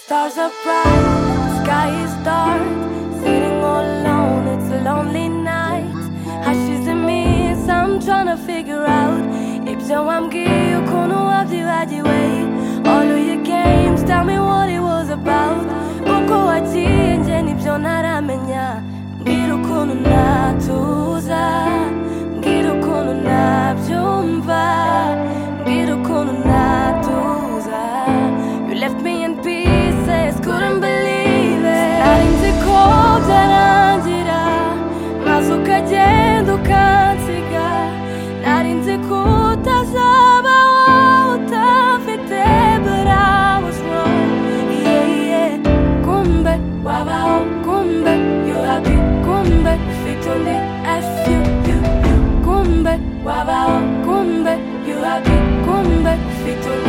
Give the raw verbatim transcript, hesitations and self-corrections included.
Stars are bright, the sky is dark. Sitting all alone, it's a lonely night. Hashize iminsi, I'm trying to figure out ibyo wambwiye ukuntu wabyibagiwe. All of your games, tell me what it was about. Uko wagiye nje nibyo ntaramenya. Mbwira ukuntu natuza, mbwira ukuntu nabyumva, mbwira ukuntu natuza. You left me in pieces, couldn't believe it. Narinzi ko byarangira, maze ukagenda ukansiga. Narinzi ko utazabaho utafite, but I was wrong. Yeah, yeah. Kumbe wabaho, kumbe you happy, kumbe ufite undi F you, you, you. Kumbe wabaho, kumbe you happy, kumbe ufite undi.